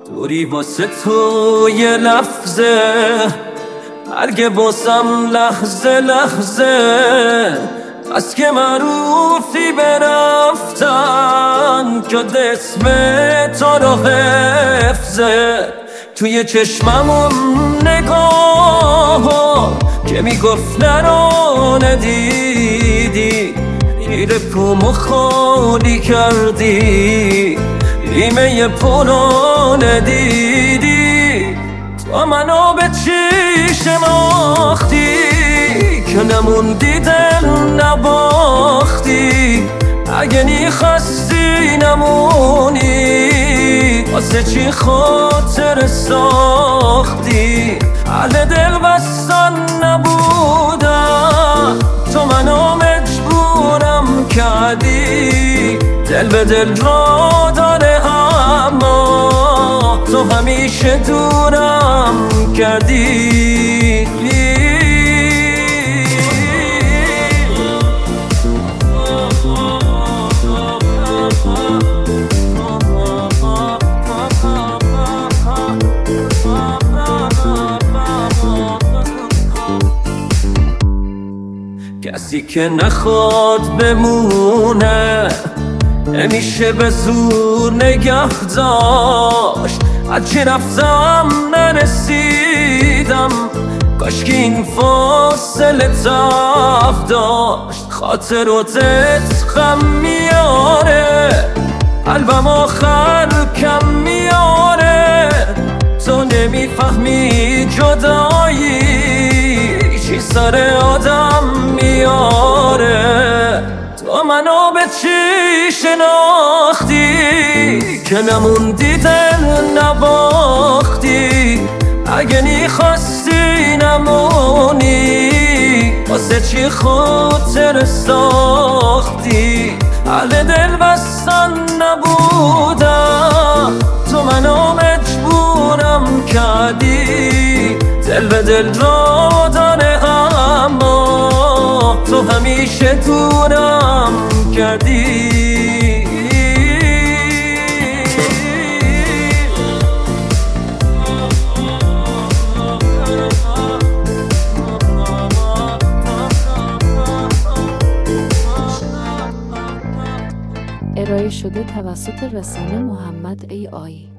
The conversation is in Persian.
دوری واسه تو یه لحظه، مرگ واسم لحظه لحظه. از که معروفی برفتن که اسم تو رو حفظه. توی چشممون نگاه که میگفت نرو ندیدی، گیر پومو خالی کردی، بیمه پولو ندیدی. تو منو به چی شناختی که نموندی دل نباختی؟ اگه نیخواستی نمونی، واسه چی خاطر ساختی؟ اهل دل بستن نبودم، تو منو مجبورم کردی. دل به دل را داره اما تو همیشه دورم کردی. کسی که نخواد بمونه نمیشه به زور نگه داشت. هرچی رفتم نرسیدم، کاش که این فاصله تف داشت. خاطراتت غم میاره، قلبم آخر کم میاره. تو نمیفهمی جدایی چی سر آدم میاره. تو منو به چی شناختی که نموندی دل نباختی؟ اگه نیخواستی نمونی، واسه چی خاطر ساختی؟ اهل دل بستن نبودم، تو منو مجبورم کردی. دل به دل را داره اما تو همیشه دورم کردی. ارائه شده توسط رسانه محمد AI.